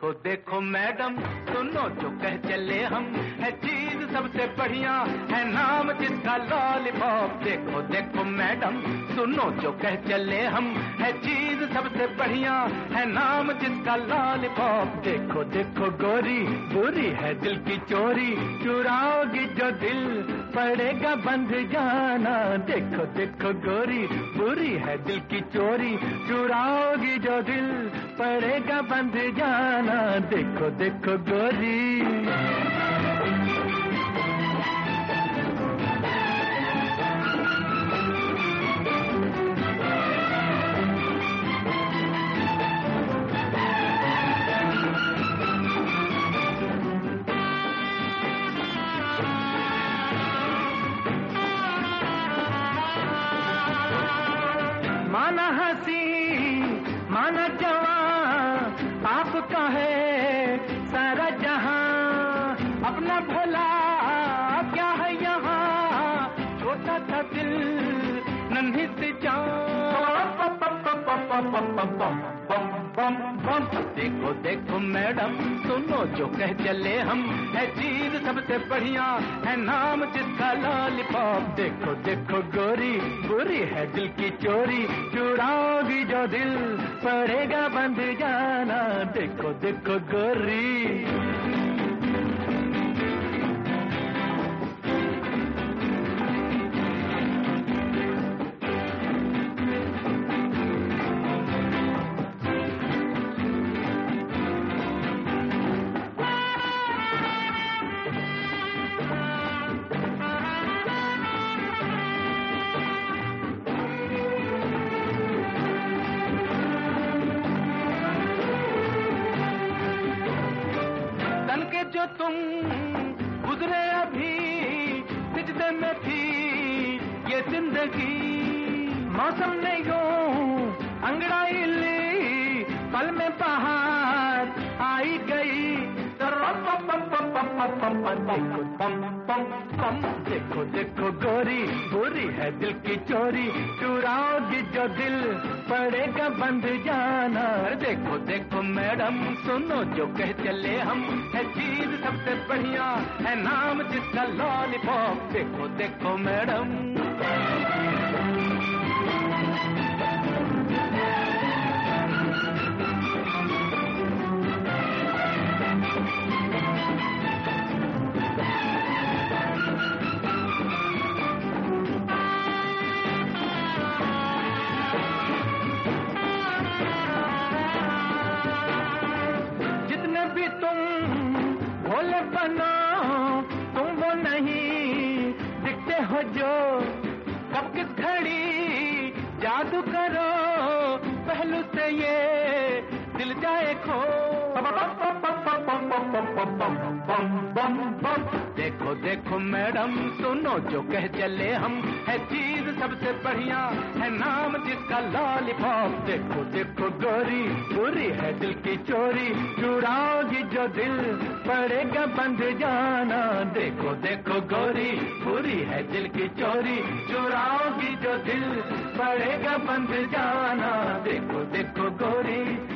देखो देखो मैडम सुनो जो कह चले हम, है चीज सबसे बढ़िया है नाम जिसका लॉलीपॉप। देखो देखो मैडम सुनो जो कह चले हम, है चीज सबसे बढ़िया है नाम जिसका लॉलीपॉप। देखो देखो गोरी बुरी है दिल की चोरी, चुराओगी जो दिल पड़ेगा बंद जाना। देखो देखो गोरी बुरी है दिल की चोरी, चुराओगी जो दिल पड़ेगा बंद जाना। देखो देखो गोरी। माना हंसी माना जवां आपका है सारा जहां, अपना भला क्या है यहाँ, छोटा सा दिल नन्ही सी जान। देखो देखो मैडम सुनो जो कह चले हम, है चीज सबसे बढ़िया है नाम जिसका लॉलीपॉप। देखो देखो गोरी बुरी है दिल की चोरी, चुराओगी जो दिल पड़ेगा बंद जाना। देखो देखो गोरी। के जो तुम गुजरे अभी सिजदे में थी ये जिंदगी, मौसम ने यूं अंगड़ाई ली, पल में बाहर आई गई। देखो देखो गोरी बुरी है दिल की चोरी, चुराओगी जो दिल पड़ेगा बंद जाना। देखो देखो मैडम सुनो जो कह चले हम, है चीज सबसे बढ़िया है नाम जिसका लॉलीपॉप। देखो देखो मैडम। भोले बनो तुम वो नहीं दिखते हो जो, कब किस घड़ी जादू करो पहलू से ये दिल जाए खो। देखो देखो मैडम सुनो जो कह चले हम, है चीज सबसे बढ़िया है नाम जिसका लॉलीपॉप। देखो देखो गोरी बुरी है दिल की चोरी, चुराओगी जो दिल पड़ेगा बंद जाना। देखो देखो गोरी बुरी है दिल की चोरी, चुराओगी जो दिल पड़ेगा बंद जाना। देखो देखो गोरी।